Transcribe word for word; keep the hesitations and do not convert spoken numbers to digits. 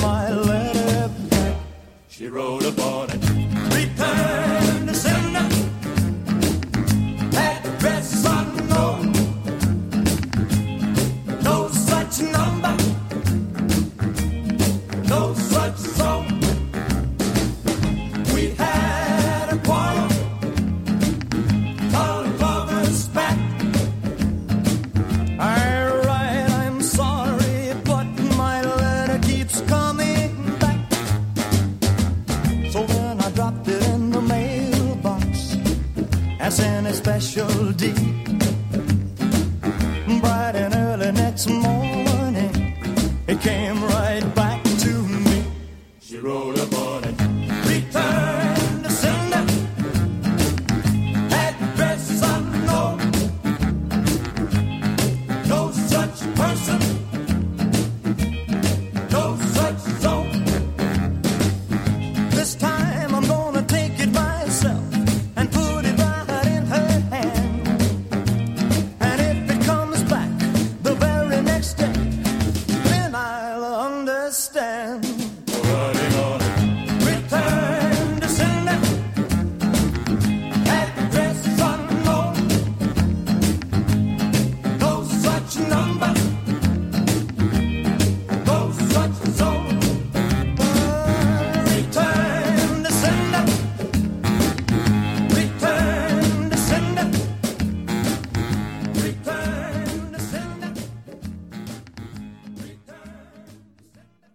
my letter back. She wrote upon it, return to sender, address unknown, no such number, no such zone. We had a quarrel, our lovers back. I write, I'm sorry, but my letter keeps coming back. So then I dropped it in the mailbox as in a special deed. Bright and early next morning,